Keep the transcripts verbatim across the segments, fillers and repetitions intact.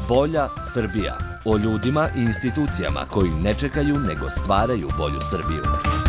Bolja Srbija. O ljudima i institucijama koji ne čekaju nego stvaraju bolju Srbiju.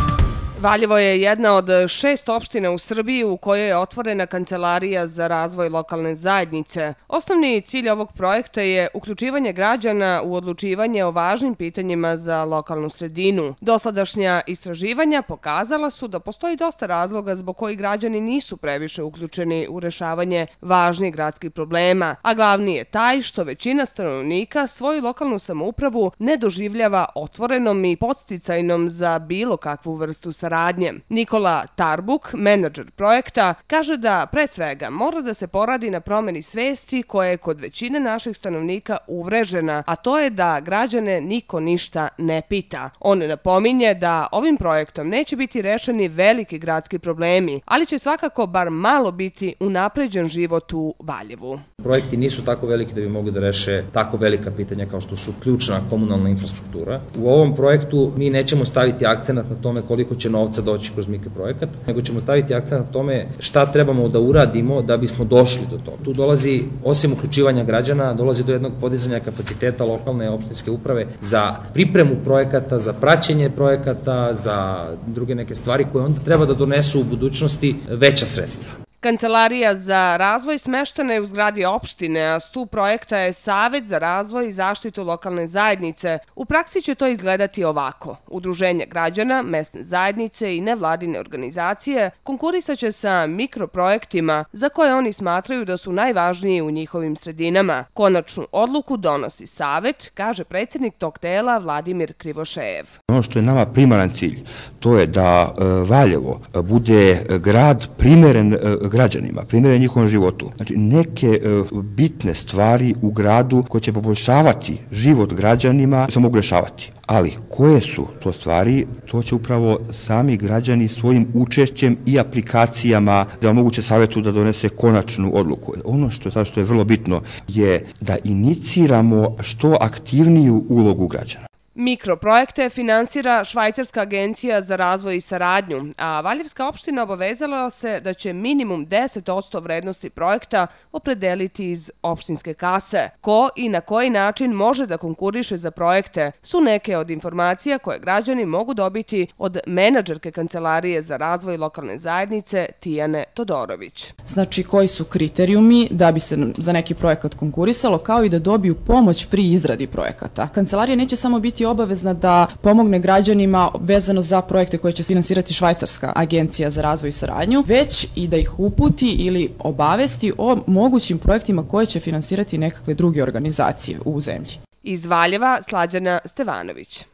Valjevo je jedna od šest opština u Srbiji u kojoj je otvorena Kancelarija za razvoj lokalne zajednice. Osnovni cilj ovog projekta je uključivanje građana u odlučivanje o važnim pitanjima za lokalnu sredinu. Dosadašnja istraživanja pokazala su da postoji dosta razloga zbog kojih građani nisu previše uključeni u rešavanje važnih gradskih problema, a glavni je taj što većina stanovnika svoju lokalnu samoupravu ne doživljava otvorenom i podsticajnom za bilo kakvu vrstu saradnje. Nikola Tarbuk, menadžer projekta, kaže da pre svega mora da se poradi na promeni svesti koja je kod većine naših stanovnika uvrežena, a to je da građane niko ništa ne pita. On napominje da ovim projektom neće biti rešeni veliki gradski problemi, ali će svakako bar malo biti unapređen život u Valjevu. Projekti nisu tako veliki da bi mogli da reše tako velika pitanja kao što su ključna komunalna infrastruktura. U ovom projektu mi nećemo staviti akcenat na tome koliko će novca doći kroz mikroprojekat, nego ćemo staviti akcenat na tome šta trebamo da uradimo da bismo došli do toga. Tu dolazi, osim uključivanja građana, dolazi do jednog podizanja kapaciteta lokalne opštinske uprave za pripremu projekata, za praćenje projekata, za druge neke stvari koje onda treba da donesu u budućnosti veća sredstva. Kancelarija za razvoj smeštena je u zgradi opštine, a stub projekta je Savet za razvoj i zaštitu lokalne zajednice. U praksi će to izgledati ovako. Udruženja građana, mesne zajednice i nevladine organizacije konkurisaće sa mikroprojektima za koje oni smatraju da su najvažniji u njihovim sredinama. Konačnu odluku donosi Savet, kaže predsjednik tog tela Vladimir Krivošejev. Ono što je nama primaran cilj, to je da Valjevo bude grad primeren građanima, primjere njihovom životu. Znači, neke bitne stvari u gradu koje će poboljšavati život građanima se mogu rešavati. Ali koje su to stvari, to će upravo sami građani svojim učešćem i aplikacijama da omoguće Savetu da donese konačnu odluku. Ono što je, što je vrlo bitno je da iniciramo što aktivniju ulogu građana. Mikroprojekte finansira Švajcarska agencija za razvoj i saradnju, a Valjevska opština obavezala se da će minimum deset posto vrednosti projekta opredeliti iz opštinske kase. Ko i na koji način može da konkuriše za projekte su neke od informacija koje građani mogu dobiti od menadžerke Kancelarije za razvoj lokalne zajednice Tijane Todorović. Znači, koji su kriterijumi da bi se za neki projekat konkurisalo, kao i da dobiju pomoć pri izradi projekata. Kancelarija neće samo biti obavezna da pomogne građanima vezano za projekte koje će finansirati Švajcarska agencija za razvoj i saradnju, već i da ih uputi ili obavesti o mogućim projektima koje će finansirati nekakve druge organizacije u zemlji. Iz Valjeva Slađana Stevanović.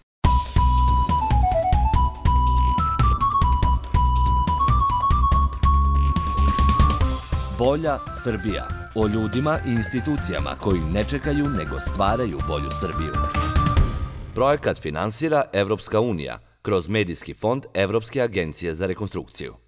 Bolja Srbija. O ljudima i institucijama koji ne čekaju nego stvaraju bolju Srbiju. Projekat finansira Evropska unija kroz Medijski fond Evropske agencije za rekonstrukciju.